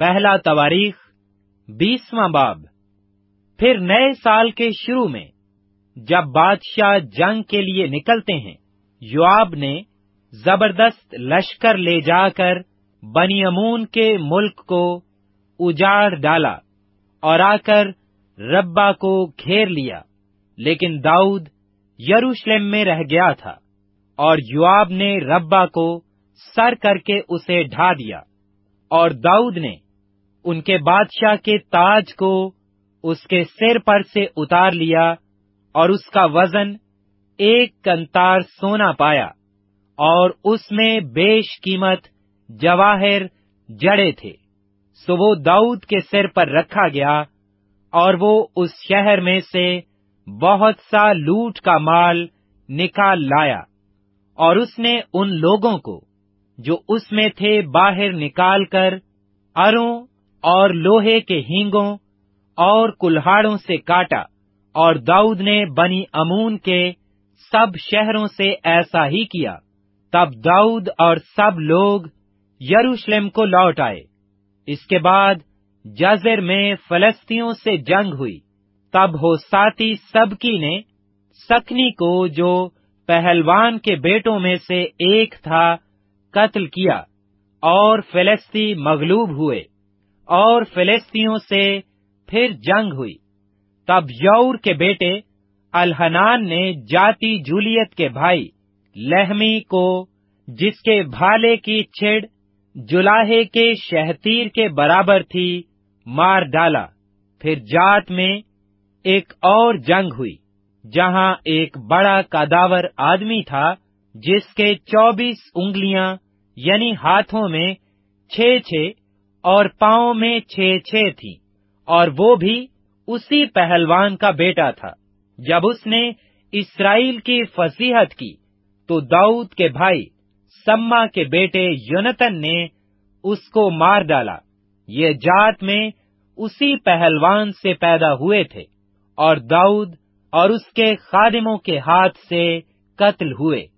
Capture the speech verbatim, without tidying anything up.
پہلا تواریخ بیسواں باب۔ پھر نئے سال کے شروع میں جب بادشاہ جنگ کے لیے نکلتے ہیں، یوآب نے زبردست لشکر لے جا کر بنی عمون کے ملک کو اجاڑ ڈالا اور آ کر ربا کو گھیر لیا، لیکن داؤد یروشلم میں رہ گیا تھا، اور یوآب نے ربا کو سر کر کے اسے ڈھا دیا، اور داؤد نے ان کے بادشاہ کے تاج کو اس کے سر پر سے اتار لیا، اور اس کا وزن ایک کنتار سونا پایا، اور اس میں بیش قیمت جواہر جڑے تھے۔ سو وہ داؤد کے سر پر رکھا گیا، اور وہ اس شہر میں سے بہت سا لوٹ کا مال نکال لایا، اور اس نے ان لوگوں کو جو اس میں تھے باہر نکال کر اروں اور لوہے کے ہینگوں اور کلہاڑوں سے کاٹا، اور داؤد نے بنی عمون کے سب شہروں سے ایسا ہی کیا۔ تب داؤد اور سب لوگ یروشلم کو لوٹ آئے۔ اس کے بعد جزر میں فلسطینیوں سے جنگ ہوئی۔ تب ہوساتی سبکی نے سکنی کو، جو پہلوان کے بیٹوں میں سے ایک تھا، قتل کیا، اور فلسطی مغلوب ہوئے، اور فلسطینیوں سے پھر جنگ ہوئی۔ تب یور کے بیٹے الحنان نے جاتی جولیت کے بھائی لہمی کو، جس کے بھالے کی چھڑ جلاہے کے شہتیر کے برابر تھی، مار ڈالا۔ پھر جات میں ایک اور جنگ ہوئی، جہاں ایک بڑا قداور آدمی تھا، جس کے چوبیس انگلیاں یعنی ہاتھوں میں چھ چھ اور پاؤں میں چھ چھ تھیں، اور وہ بھی اسی پہلوان کا بیٹا تھا۔ جب اس نے اسرائیل کی فضیحت کی تو داؤد کے بھائی سما کے بیٹے یونتن نے اس کو مار ڈالا۔ یہ جات میں اسی پہلوان سے پیدا ہوئے تھے، اور داؤد اور اس کے خادموں کے ہاتھ سے قتل ہوئے۔